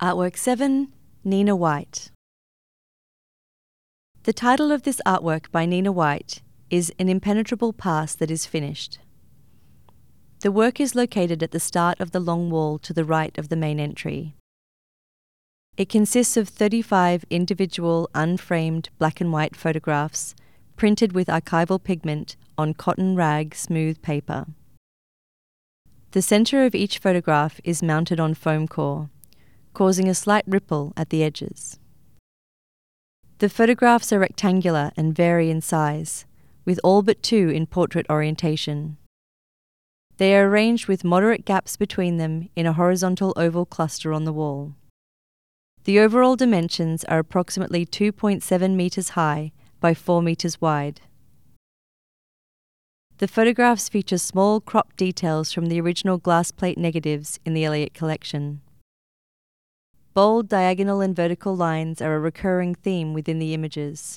Artwork 7, Nina White. The title of this artwork by Nina White is An Impenetrable Past That Is Finished. The work is located at the start of the long wall to the right of the main entry. It consists of 35 individual unframed black and white photographs printed with archival pigment on cotton rag smooth paper. The centre of each photograph is mounted on foam core, causing a slight ripple at the edges. The photographs are rectangular and vary in size, with all but 2 in portrait orientation. They are arranged with moderate gaps between them in a horizontal oval cluster on the wall. The overall dimensions are approximately 2.7 metres high by 4 metres wide. The photographs feature small cropped details from the original glass plate negatives in the Elliott collection. Bold diagonal and vertical lines are a recurring theme within the images.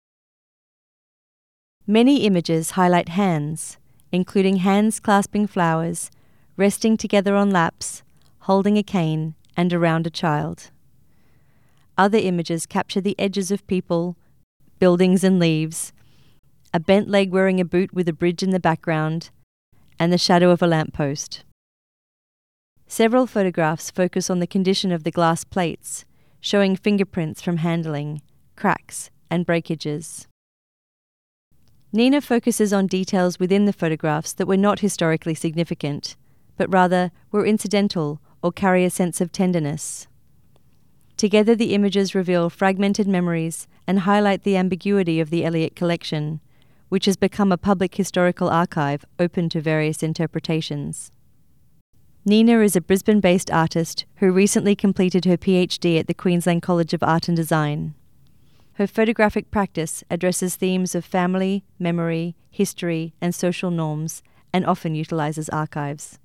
Many images highlight hands, including hands clasping flowers, resting together on laps, holding a cane, and around a child. Other images capture the edges of people, buildings and leaves, a bent leg wearing a boot with a bridge in the background, and the shadow of a lamppost. Several photographs focus on the condition of the glass plates, showing fingerprints from handling, cracks, and breakages. Nina focuses on details within the photographs that were not historically significant, but rather were incidental or carry a sense of tenderness. Together, the images reveal fragmented memories and highlight the ambiguity of the Elliott collection, which has become a public historical archive open to various interpretations. Nina is a Brisbane-based artist who recently completed her PhD at the Queensland College of Art and Design. Her photographic practice addresses themes of family, memory, history, and social norms, and often utilises archives.